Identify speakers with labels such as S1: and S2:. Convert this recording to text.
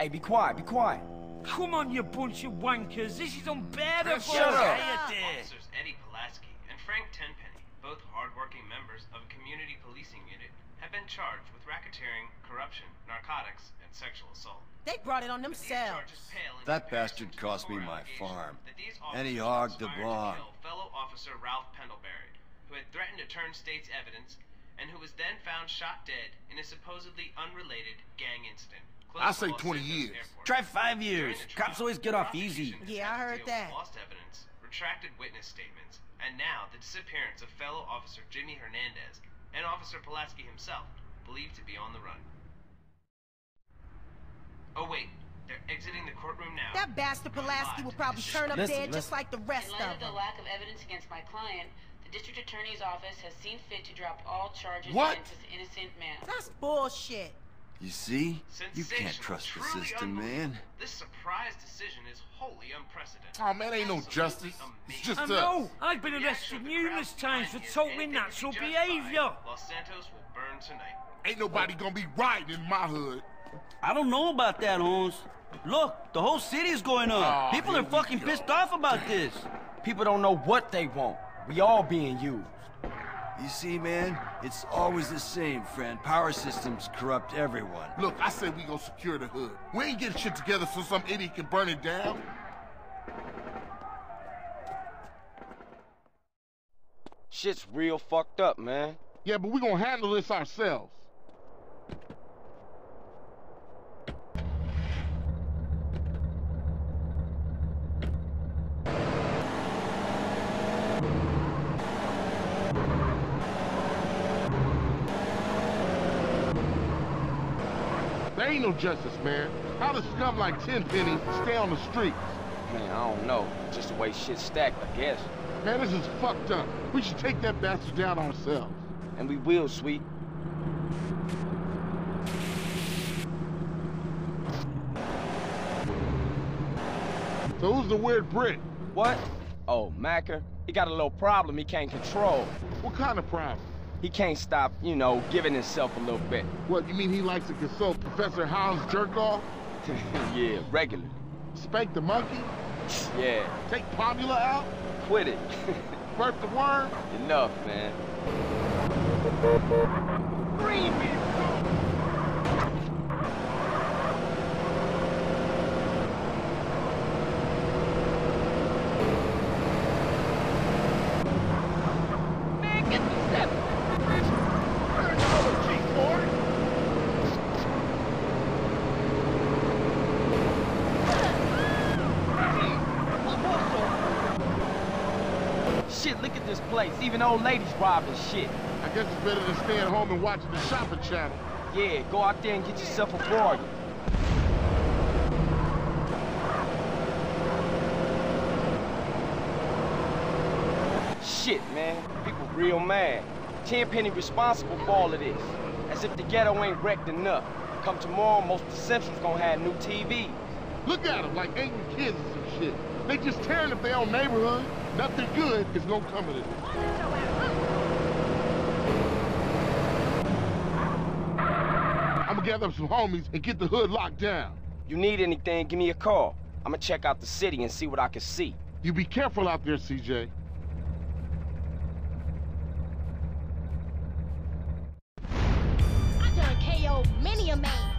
S1: Hey, be quiet, be quiet.
S2: Come on, you bunch of wankers. This is unbearable.
S1: Shut up.
S3: Officers Eddie Pulaski and Frank Tenpenny, both hard-working members of a community policing unit, have been charged with racketeering, corruption, narcotics, and sexual assault.
S4: They brought it on themselves.
S5: That bastard cost me my farm. And he hogged the ball.
S3: Fellow officer Ralph Pendlebury, who had threatened to turn state's evidence, and who was then found shot dead in a supposedly unrelated gang incident.
S6: I say 20 years.
S1: Try 5 years. Cops always get off easy.
S4: Yeah, I heard that.
S3: Lost evidence, retracted witness statements, and now the disappearance of fellow officer Jimmy Hernandez and Officer Pulaski himself, believed to be on the run. Oh wait, they're exiting the courtroom now.
S4: That bastard Pulaski will probably turn up dead just like the rest
S7: In light
S4: of
S7: of the
S4: them.
S7: lack of evidence against my client, the district attorney's office has seen fit to drop all charges
S6: What?
S7: against this innocent man.
S4: That's bullshit.
S5: You see? You can't
S3: Sensational,
S5: trust the
S3: truly
S5: system, man.
S3: unbelievable. This surprise decision is wholly unprecedented.
S6: Oh, man, ain't no justice. It's just
S2: I
S6: us.
S2: know. I've been arrested numerous times for totally natural behavior.
S3: Los Santos will burn tonight.
S6: Ain't nobody gonna be riding in my hood.
S8: I don't know about that, Holmes. Look, the whole city is going up.
S6: Oh,
S8: People
S6: here
S8: are fucking
S6: we go.
S8: pissed off about this.
S1: People don't know what they want. We all being used.
S5: You see, man? It's always the same, friend. Power systems corrupt everyone.
S6: Look, I say we gonna secure the hood. We ain't getting shit together so some idiot can burn it down.
S9: Shit's real fucked up, man.
S6: Yeah, but we gonna handle this ourselves. There ain't no justice, man. How does scum like Tenpenny stay on the streets?
S9: Man, I don't know. Just the way shit's stacked, I guess.
S6: Man, this is fucked up. We should take that bastard down ourselves.
S9: And we will, sweet.
S6: So who's the weird Brit?
S9: What? Oh, Macker. He got a little problem he can't control.
S6: What kind of problem?
S9: He can't stop, you know, giving himself a little bit.
S6: What, you mean he likes to consult Professor Hound's jerk-off?
S9: Yeah, regularly.
S6: Spank the monkey?
S9: Yeah,
S6: Take Pomula out?
S9: quit it.
S6: Burp the worm?
S9: Enough, man. Shit, look at this place. Even old ladies robbing shit.
S6: I guess it's better than staying home and watching the shopping channel.
S9: Yeah, go out there and get yourself a bargain. Shit, man. People real mad. Tenpenny responsible for all of this. As if the ghetto ain't wrecked enough. Come tomorrow, most of the Central's gonna have new TVs.
S6: Look at them like angry kids or some shit. They just tearing up their own neighborhood. Nothing good is gonna come of it. I'm gonna gather up some homies and get the hood locked down.
S9: You need anything, give me a call. I'ma check out the city and see what I can see.
S6: You be careful out there, CJ.
S10: I done KO'd many a man.